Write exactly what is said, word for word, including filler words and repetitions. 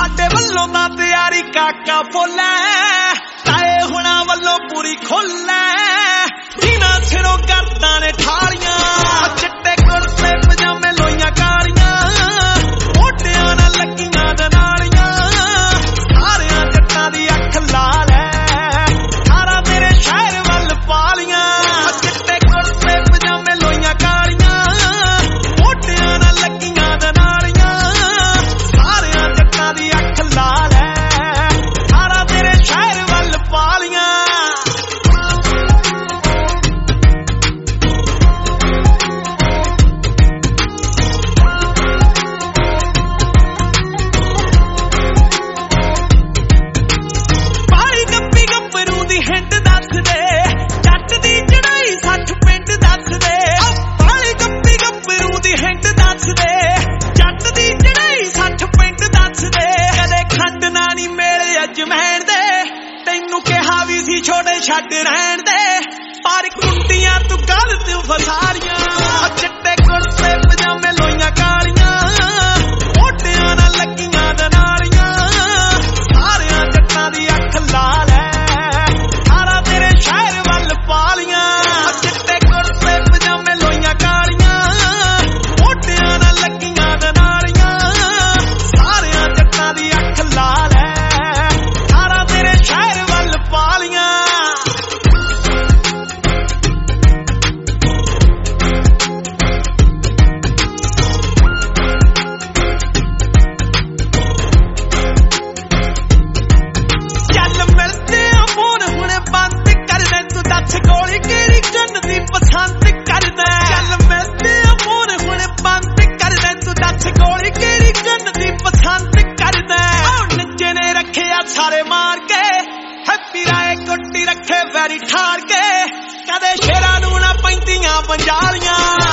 साडे वल्लों दा तैयारी काका फुल है, ताए हुणा वल्लों पूरी खुल है। जिन्हां सिरों करदां ने ठालियां, चिट्टे कुर्ते पजामे लोइयां कालियां, मोढियां नाल लगियां दनालियां, सारियां जट्टां दी अख लाल है, सारा तेरे शहर वल पालियां। चिट्टे कुर्ते पजामे लोइयां कालियां, मोढियां नाल लगियां दनालियां, सारियां जट्टां दी अख लाल है, सारा तेरे शहर वल पालियां। छोड़े छड़ रहन दे, पर कुंडियां तू गलत फसारियां। चिट्टे कुर्ते पजामे लोइयां कालियां, मोढियां नाल लगियां दनालियां, सारियां जट्टां दी अख लाल है, सारा तेरे शहर वल पालियां। चिट्टे कुर्ते पजामे लोइयां कालियां, मोढियां नाल लगियां दनालियां, सारियां जट्टां दी अख लाल है, सारा तेरे शहर वल पालियां। सारे मार के हैप्पी राय कुट्टी रखे वैरी ठार के, कदे शेरां नूं ना पैंदियां पंजालियां।